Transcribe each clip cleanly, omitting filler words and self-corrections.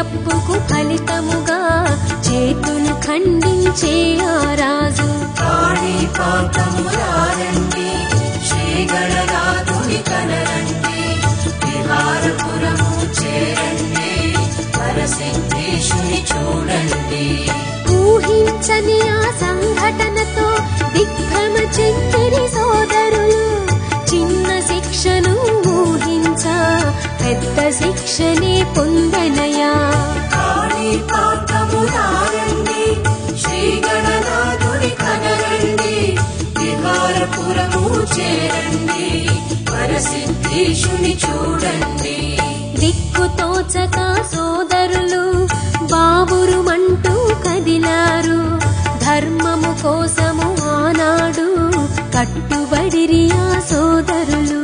తప్పుకు ఫలితముగా చేతులు ఖండించే ఆ రాజు. కాణిపాకమురారండి, శ్రీ గణనాథుని కనరండి, విహారపురము చేరండి, వరసిద్ధేశుని చూడండి. ఊహించని ఆ సంఘటనతో దిగ్భ్రమ చెందిరి సోదరులు. చిన్న శిక్షను ఊహించా పెద్ద శిక్షనే పొందనయా. కాణిపాకమురారండి, శ్రీ గణనాథుని కనరండి, విహారపురము చేరండి, వరసిద్ధేశుని చూడండి. దిక్కుతోచక సోదరులు బావురుమంటూ కదిలారు. ధర్మము కోసము ఆనాడు కట్టుబడిరి ఆ సోదరులు.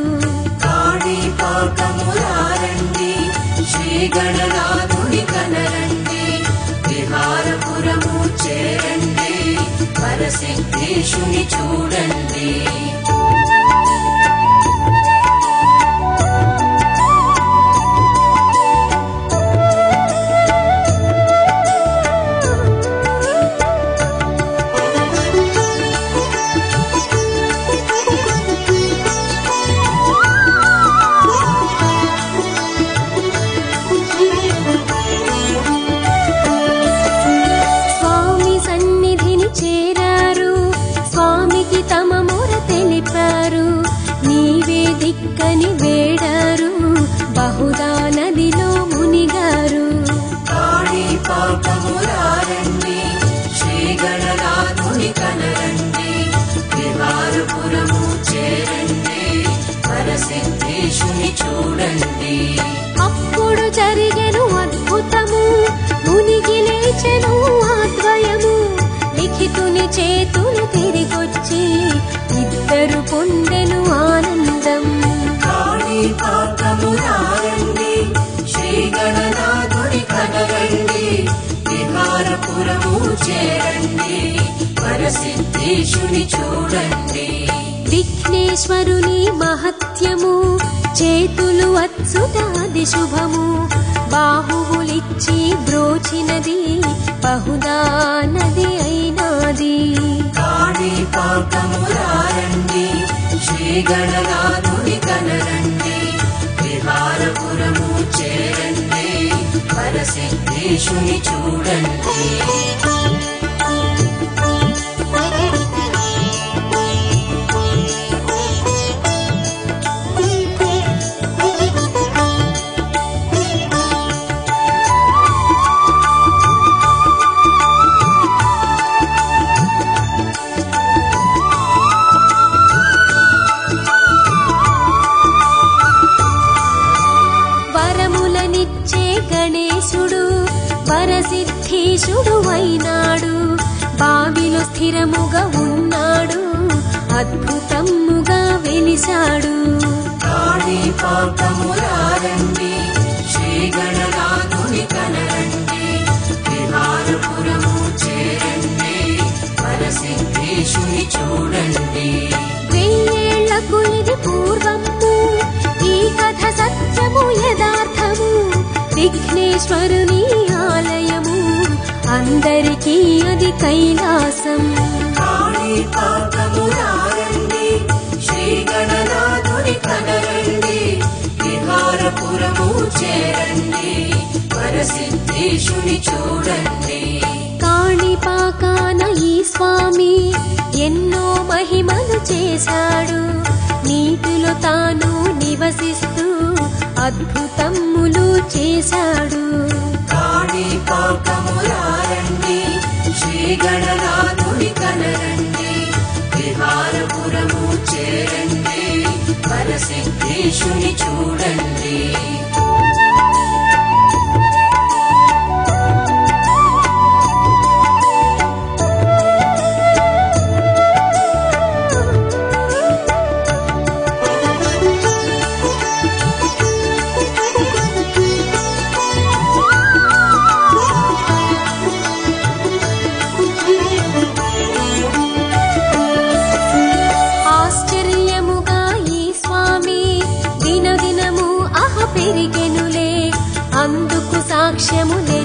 కాణిపాకమురారండి, శ్రీ గణనాథుని కనరండి, విహారపురము చేరండి, వరసిద్ధేశుని చూడండి. స్వామి సన్నిధిని చేరారు. స్వామికి తమ మొర తెలిపారు. నీవే దిక్కని వేడారు. బహుదా నదిలో మునిగారు. కాణిపాకమురారండి, శ్రీ గణనాథుని కనరండి, విహారపురము చేరండి, వరసిద్ధేశుని చూడండి. అప్పుడు జరిగెను అద్భుతము. మునిగి లేచెను ఆద్వయము. లిఖితుని చేతులు తిరిగొచ్చి ఇద్దరు పొందెను ఆనందం. కాణిపాకమురారండి, శ్రీ గణనాథుని కనరండి, విహారపురము చేరండి, వరసిద్ధేశుని చూడండి. విఘ్నేశ్వరుని మహత్యము చేతులు అచ్చుతాది శుభము. బాహువులిచ్చి బ్రోచినది బహుదా నది అయినాది. కాణిపాకమురారండి, శ్రీ గణనాథుని కనరండి, విహారపురము చేరండి, వరసిద్ధేశుని చూడండి. వరములనిచ్చే గణేశుడు వరసిద్ధీశుడు అయినాడు. బావిలో స్థిరముగా ఉన్నాడు. అద్భుతముగా వెలిశాడు. కాణిపాకమురారండి, శ్రీ గణనాథుని కనరండి, విహారపురము చేరండి, వరసిద్ధేశుని చూడండి. వెయ్యేళ్లకు ఇది పూర్వము. ఈ కథ సత్యము యథార్థము. విఘ్నేశ్వరుని ఆలయము అందరికీ అది కైలాసం. కాణిపాకమురారండి, శ్రీ గణనాథుని కనరండి, విహారపురము చేరండి, వరసిద్ధేశుని చూడండి. కాణిపాకాన ఈ స్వామి ఎన్నో మహిమలు చేశాడు. నీటిలో తాను నివసిస్తూ అద్భుతములు చేశాడు. కాణిపాకమురారండి, శ్రీ గణనాథుని కనరండి, విహారపురము చేరండి, వరసిద్ధేశుని చూడండి. పెరిగెనులే అందుకు సాక్ష్యము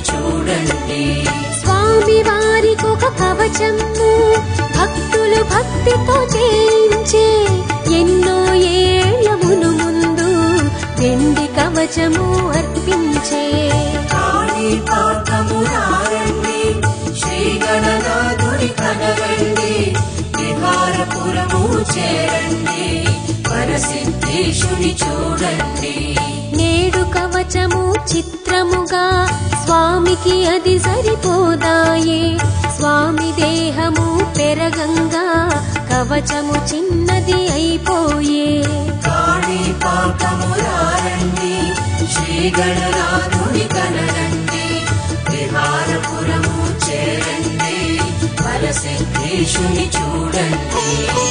చూడండి. స్వామి వారికొక కవచము భక్తులు భక్తితో చేయించే, ఎన్నో ఏళ్ల ముందు వెండి కవచము అర్పించే. కాణిపాకము రారండి, శ్రీ గణనాథుని కనరండి, విహారపురము చేరండి, వరసిద్ధేశుని చూడండి. నేడు కవచము చిత్రముగా స్వామికి అది సరిపోదాయే, స్వామి దేహము పెరగంగా కవచము చిన్నది అయిపోయే. కాణిపాకము రారండి, శ్రీ గణనాథుని కనరండి, విహారపురము చేరండి, వరసిద్ధేశుని చూడండి.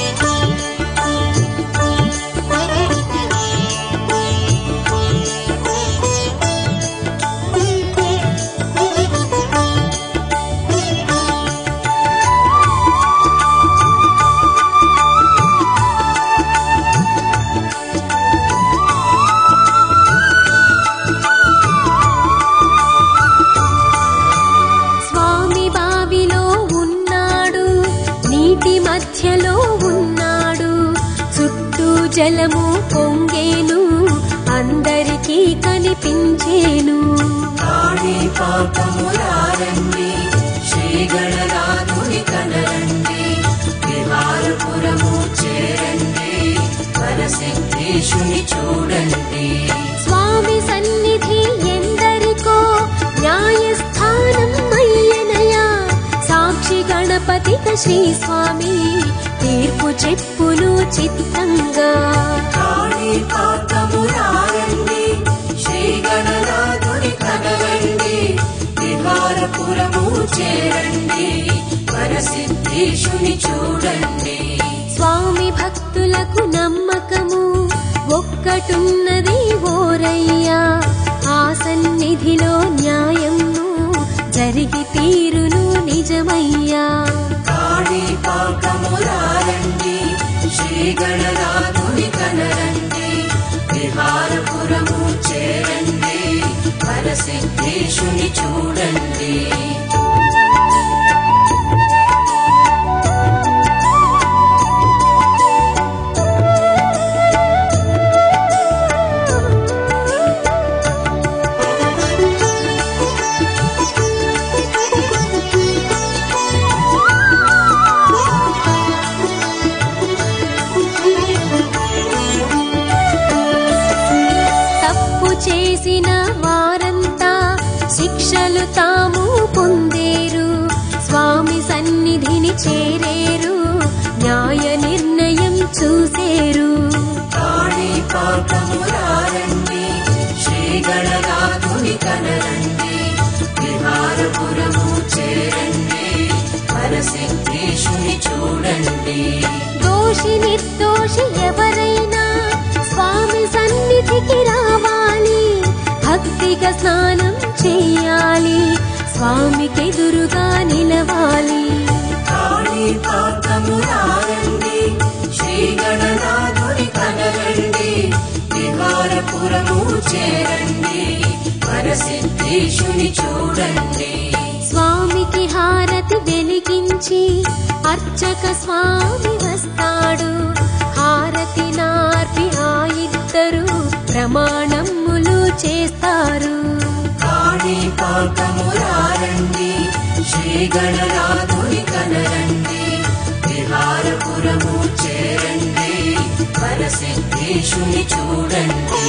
జలము పొంగేను, అందరికీ కనిపించేను. కాణిపాకము రారండి, శ్రీ గణనాథుని కనరండి, విహారపురము చేరండి, వరసిద్ధేశుని చూడండి. స్వామి సన్నిధి ఎందరికో న్యాయస్థానం అయ్యనయా, సాక్షి గణపతిక శ్రీ స్వామి తీర్పు చెప్పును చిత్తంగా. కాణిపాకము రారండి, శ్రీ గణనాథుని కనరండి, విహారపురము చేరండి, వరసిద్ధేశుని చూడండి. స్వామి భక్తులకు నమ్మకము ఒక్కటున్నది ఓరయ్యా, ఆ సన్నిధిలో న్యాయము జరిగి తీరును నిజమయ్యా. కాణిపాకము రారండి, శ్రీ గణనాథుని కనరండి, విహారపురము చేరండి, వరసిద్ధేశుని చూడండి. చేసిన వారంతా శిక్షలు తాము పొందేరు, స్వామి సన్నిధిని చేరేరు, న్యాయ నిర్ణయం చూసేరు. కాణిపాకము రారండి, శ్రీ గణనాథుని కనరండి, విహారపురము చేరండి, వరసిద్ధేశుని చూడండి. దోషి నిర్దోషి ఎవరైనా స్వామి సన్నిధికి రావాలి, భక్తిగా స్నానం చెయ్యాలి, స్వామికెదురుగా నిలవాలి. కాణిపాకము రారండి, శ్రీ గణనాథుని కనరండి, విహారపురము చేరండి, వరసిద్ధేశుని చూడండి. స్వామికి హారతి వెలిగించి అర్చక స్వామి వస్తాడు, హారతి నార్పి ఆ ఇద్దరు ప్రమాణములు చేస్తారు. కాణిపాకము రారండి, శ్రీ గణనాథుని కనరండి, విహారపురము చేరండి, వరసిద్ధేశుని చూడండి.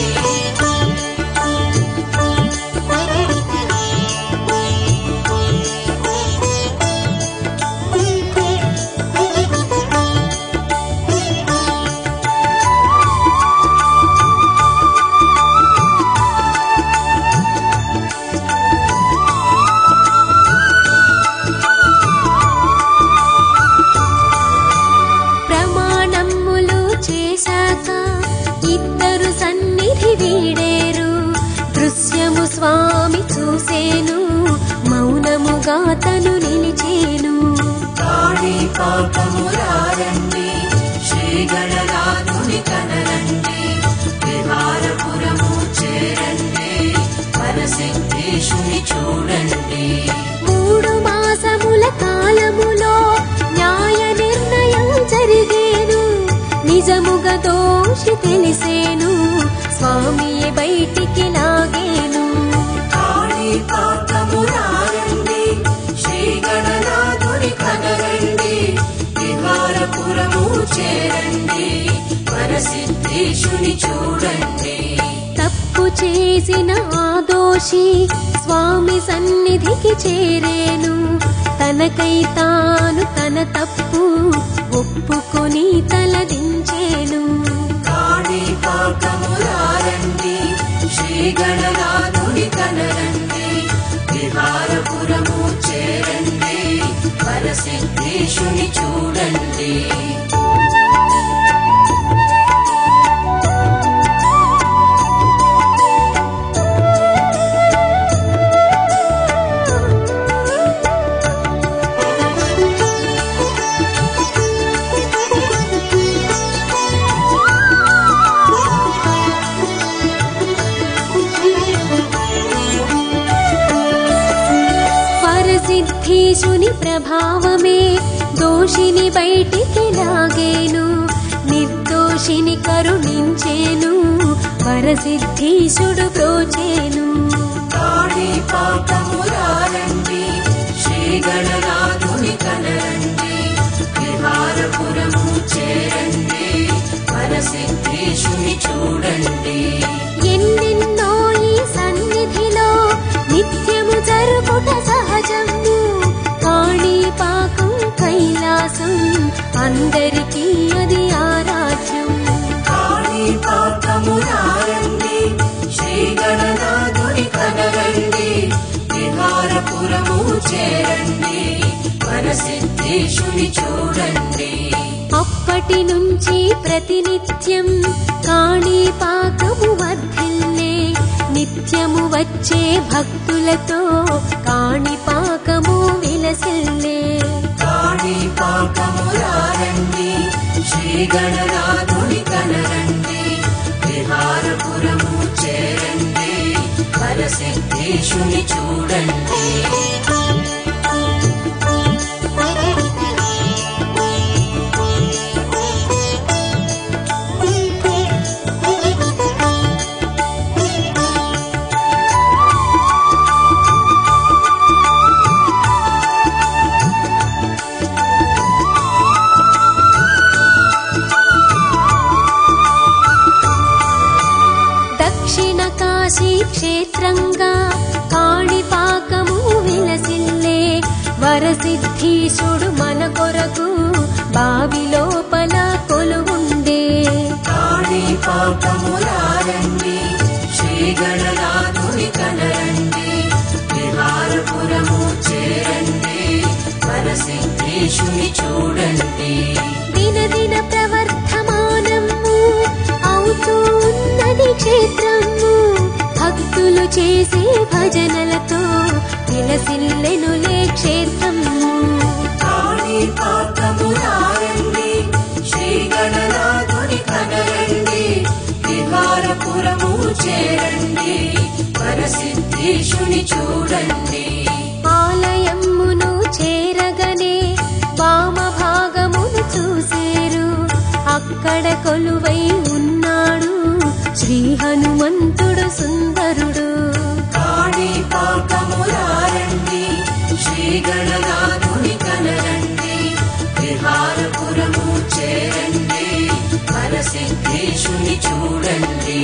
స్వామి చూసేను, మౌనముగా తను నిలిచేను. కాణిపాకము రారండి, శ్రీ గణనాథుని కనరండి, విహారపురము చేరండి, వరసిద్ధేశుని చూడండి. నిజముగా దోషి తెలిసేను, స్వామియే బయటికి లాగేను. కాణిపాకమురారండి, శ్రీ గణనాథుని కనరండి, విహారపురము చేరండి, వరసిద్ధేశుని చూడండి. తప్పు చేసిన ఆ దోషి స్వామి సన్నిధికి చేరేను, తనకై తాను తన తప్పు ఒప్పుకొని తలదించేను. కాణిపాకమురారండి, శ్రీ గణనాథుని కనరండి, విహారపురము చేరండి, వరసిద్ధేశుని చూడండి. వరసిద్ధేశుని ప్రభావమే దోషిని బయటికి లాగేను, నిర్దోషిని కరుణించేను, వరసిద్ధేశుడు ప్రోచేను. కాణిపాకమురారండి, శ్రీ గణనాథుని కనరండి, విహారపురము చేరండి, వరసిద్ధేశుని చూడండి. ఎన్నెన్నో ఈ సన్నిధిలో నిత్యము జరుగుట సహజము, కాణిపాకం కైలాసం అందరికీ అది ఆరాధ్యం. కాణిపాకమురారండి, శ్రీ గణనాథుని కనరండి, విహారపురము చేరండి, వరసిద్ధేశుని చూడండి. అప్పటి నుంచి ప్రతినిత్యం కాణిపాకము వర్ధిల్లే, నిత్యము వచ్చే భక్తులతో కాణిపాకము విలసిల్లే. కాణిపాకమురారండి, శ్రీ గణనాథుని కనరండి, విహారపురము చేరండి, వరసిద్ధేశుని చూడండి. దక్షిణ కాశీ క్షేత్రంగా కాణిపాకము విలసిల్లే, వరసిద్ధీశుడు మన కొరకు బావి లోపల కొలువుండే. కాణిపాకమురారండి, శ్రీ గణనాథుని కనరండి, విహారపురము చేరండి, వరసిద్ధేశుని చూడండి. దినదిన ప్రవర్ధమానము అవుతూ ఉన్నది క్షేత్రము, భక్తులు చేసే భజనలతో విలసిల్లెనులే క్షేత్రము. కాణిపాకమురారండి, శ్రీ గణనాథుని కనరండి, విహారపురము చేరండి, వరసిద్ధేశుని చూడండి. ఆలయమును చేరగనే వామ భాగమును చూసేరు, అక్కడ కొలువై ఉన్నాడు శ్రీ హనుమంతుడు సుందరుడు. కాణిపాకమురారండి, శ్రీ గణనాథుని కనరండి, విహారపురము చేరండి, వరసిద్ధేశుని చూడండి.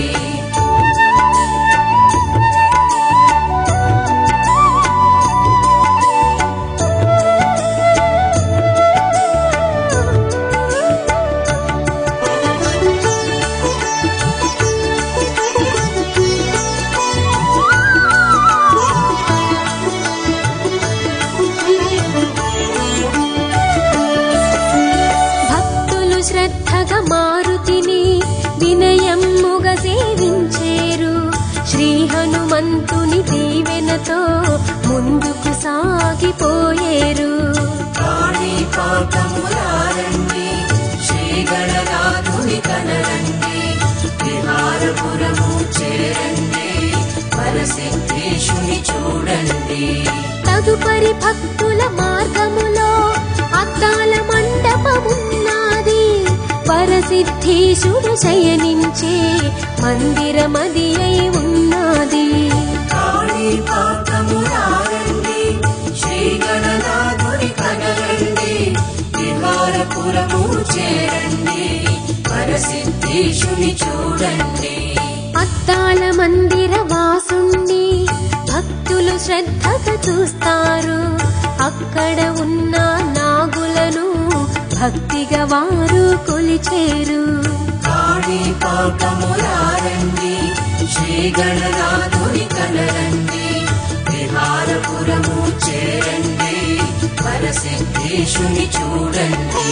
భక్తులు శ్రద్ధగా మారుతిని వినయమ్ముగా సేవించేరు, శ్రీ హనుమంతుని దీవెనతో ముందుకు సాగిపోయేరు. కాణిపాకమురారండి, శ్రీ గణనాథుని కనరండి, విహారపురము చేరండి, వరసిద్ధేశుని చూడండి. తదుపరి భక్తుల మార్గములో అద్దాల మండపమున్నది, వరసిద్ధేశుని వరసిద్ధీశుడు శయనించే మందిరమది అయి ఉన్నది. కాణిపాకమురారండి శ్రీ గణనాథుని కనరండి, విహారపురము చేరండి, వరసిద్ధీశుని చూడండి. అద్దాల మందిర వాసుణ్ణి భక్తులు శ్రద్ధగా చూస్తారు. అక్కడ ఉన్న నాగులను భక్తిగా వారు కొలిచేరు. కాణిపాకమురారండి శ్రీ గణనాథుని కనరండి, విహారపురము చేరండి, వరసిద్ధీశుని చూడండి.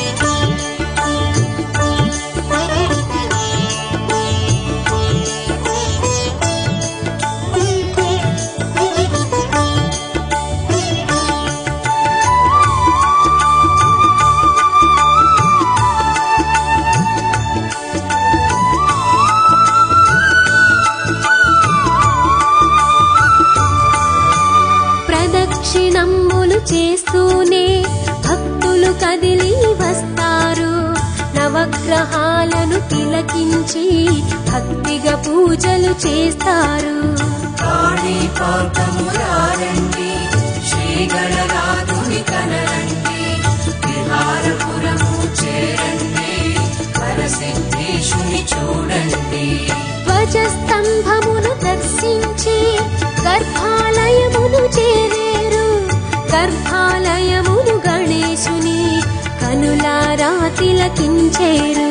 ప్రదక్షిణమ్ములు చేస్తూనే భక్తులు కదిలి వస్తారు. నవగ్రహాలను తిలకించి భక్తిగా పూజలు చేస్తారు. కాణిపాకమురారండి శ్రీ గణనాథుని కనరండి, విహారపురము చేరండి, వరసిద్ధీశుని చూడండి. ధ్వజస్తంభమును దర్శించి గర్భాలయమును చేరేరు. గర్భాలయమును గణేశుని కనులారా తిలకించేరు.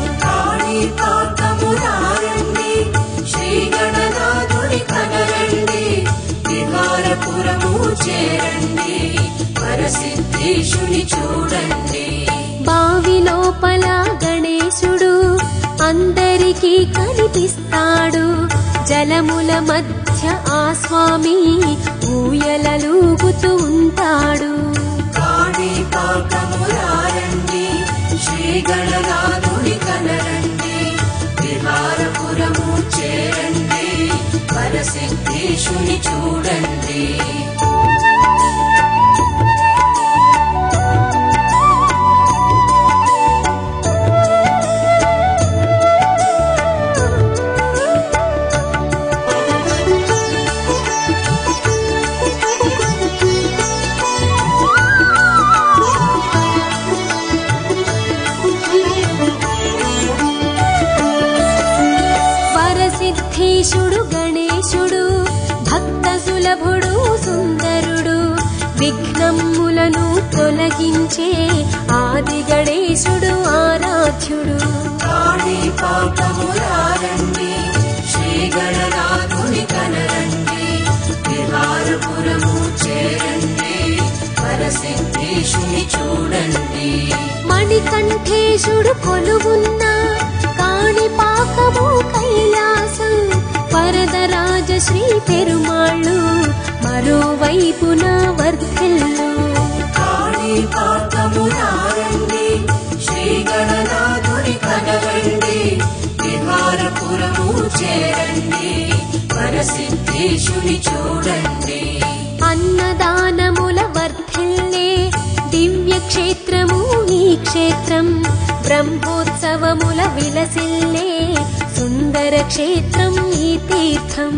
కాణిపాకమురారండి శ్రీ గణనాథుని కనరండి, విహారపురము చేరండి, వరసిద్ధీశుని చూడండి. బావి లోపల గణేశుడు అందరికీ కనిపిస్తాడు. జలముల మధ్య ఆ స్వామి ఊయలలూగుతూ ఉంటాడు. కాణిపాకమురారండి శ్రీ గణనాథుని కనరండి, విహారపురము చేరండి, వరసిద్ధీశుని చూడండి. వరసిద్ధీశుడు గణేశుడు భక్త సులభుడు సుందరుడు. విఘ్నములను తొలగించే ఆది గణేశుడు ఆరాధ్యుడు. కాణిపాకమురారండి శ్రీ గణనాథుని కనరండి, విహారపురము చేరండి, వరసిద్ధీశుని చూడండి. మణికంఠేశుడు కొలువున్న కాణిపాకము కైలాసం. వరదరాజ శ్రీ పెరుమాళ్ళు మరోవైపున వర్ధిల్లు. కాణిపాకమురారండి శ్రీ గణనాథుని కనరండి, విహారపురము చేరండి, వరసిద్ధీశుని చూడండి. అన్నదానముల వర్ధిల్లే దివ్య క్షేత్రము ఈ క్షేత్రం. బ్రహ్మోత్సవముల విలసిల్లే సుందర క్షేత్రం ఈ తీర్థం.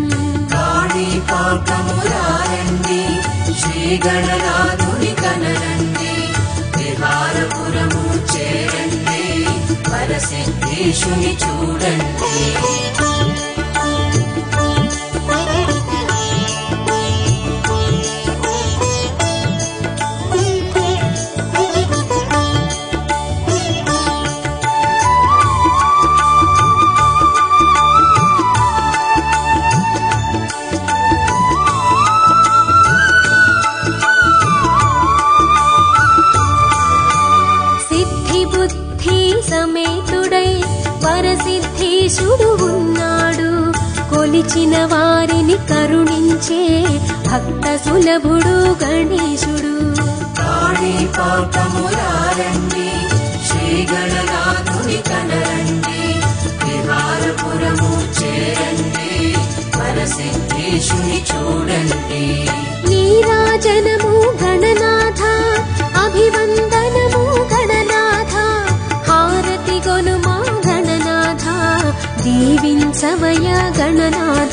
కాణిపాకమురారండి శ్రీ గణనాథుని కనరండి, విహారపురము చేరండి, వరసిద్ధీశుని చూడండి. సమేతుడై వరసిద్ధీశుడు ఉన్నాడు. కొలిచిన వారిని కరుణించే భక్త సులభుడు గణేశుడు. కాణిపాకమురారండి శ్రీ గణనాథుని కనరండి, విహారపురము చేరండి, వరసిద్ధీశుని చూడండి. నీరాజనము గణనాథ, అభివందనము గణనాథ, హారతి గొనుమ బసవయ్య గణనాథ.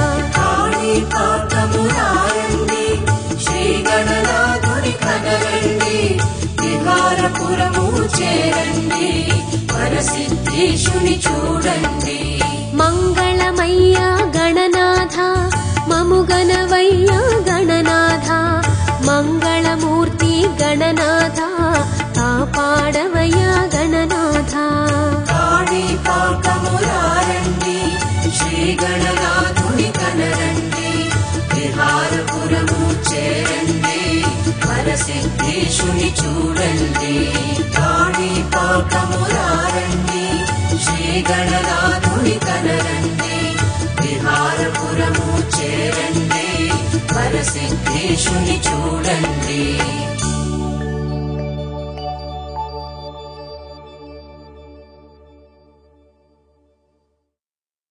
కాణిపాకమురారండి శ్రీ గణనాథుని కనరండి, విహారపురము చేరండి, వరసిద్ధేశుని చూడండి. మంగళమయ్య గణనాథ మముగనవయ్య గణనాథ, మంగళమూర్తి గణనాథ కాపాడవయ్య గణనాథ. కాణిపాకమురారండి శ్రీ గణనాథుని కనరండి, విహారపురము చేరండి, వరసిద్ధేశుని చూడండి. కాణిపాకమురారండి శ్రీ గణనాథుని కనరండి, విహారపురము చేరండి, వరసిద్ధేశుని చూడండి.